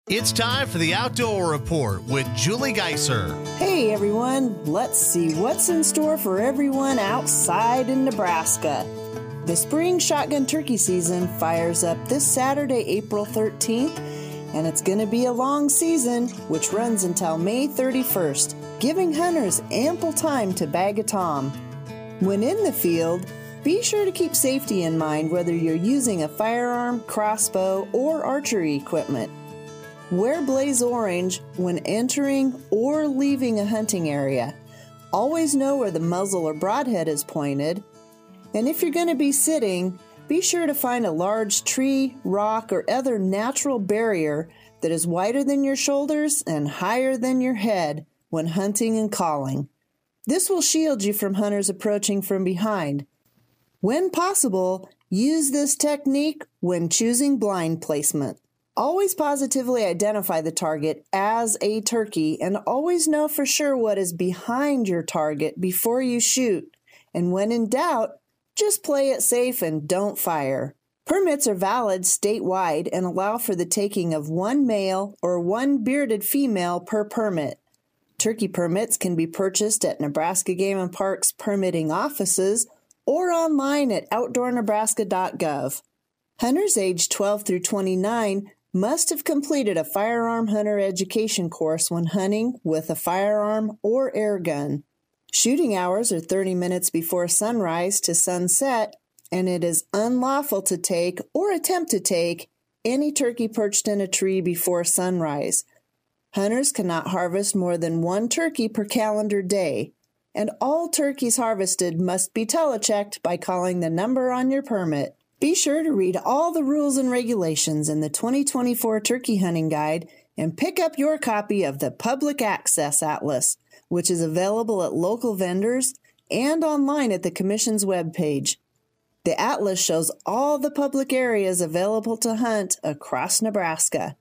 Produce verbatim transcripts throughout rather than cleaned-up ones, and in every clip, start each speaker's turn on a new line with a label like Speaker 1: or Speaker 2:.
Speaker 1: It's time for the Outdoor Report with Julie Geiser.
Speaker 2: Hey everyone, let's see what's in store for everyone outside in Nebraska. The spring shotgun turkey season fires up this Saturday, April thirteenth, and it's going to be a long season, which runs until May thirty-first, giving hunters ample time to bag a tom. When in the field, be sure to keep safety in mind whether you're using a firearm, crossbow, or archery equipment. Wear blaze orange when entering or leaving a hunting area. Always know where the muzzle or broadhead is pointed. And if you're going to be sitting, be sure to find a large tree, rock, or other natural barrier that is wider than your shoulders and higher than your head when hunting and calling. This will shield you from hunters approaching from behind. When possible, use this technique when choosing blind placement. Always positively identify the target as a turkey and always know for sure what is behind your target before you shoot. And when in doubt, just play it safe and don't fire. Permits are valid statewide and allow for the taking of one male or one bearded female per permit. Turkey permits can be purchased at Nebraska Game and Parks permitting offices or online at outdoor nebraska dot gov. Hunters aged twelve through twenty-nine must have completed a firearm hunter education course when hunting with a firearm or air gun. Shooting hours are thirty minutes before sunrise to sunset, and it is unlawful to take or attempt to take any turkey perched in a tree before sunrise. Hunters cannot harvest more than one turkey per calendar day, and all turkeys harvested must be telechecked by calling the number on your permit. Be sure to read all the rules and regulations in the twenty twenty-four Turkey Hunting Guide and pick up your copy of the Public Access Atlas, which is available at local vendors and online at the Commission's webpage. The atlas shows all the public areas available to hunt across Nebraska.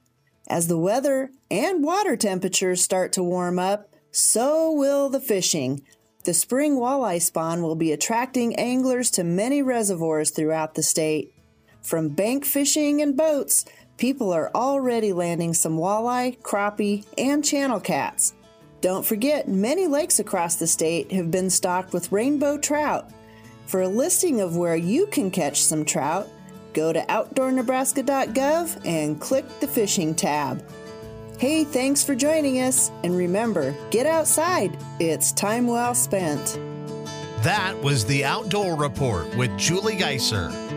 Speaker 2: As the weather and water temperatures start to warm up, so will the fishing. The spring walleye spawn will be attracting anglers to many reservoirs throughout the state. From bank fishing and boats, people are already landing some walleye, crappie, and channel cats. Don't forget, many lakes across the state have been stocked with rainbow trout. For a listing of where you can catch some trout, go to outdoor nebraska dot gov and click the fishing tab. Hey, thanks for joining us, and remember, get outside. It's time well spent.
Speaker 1: That was the Outdoor Report with Julie Geiser.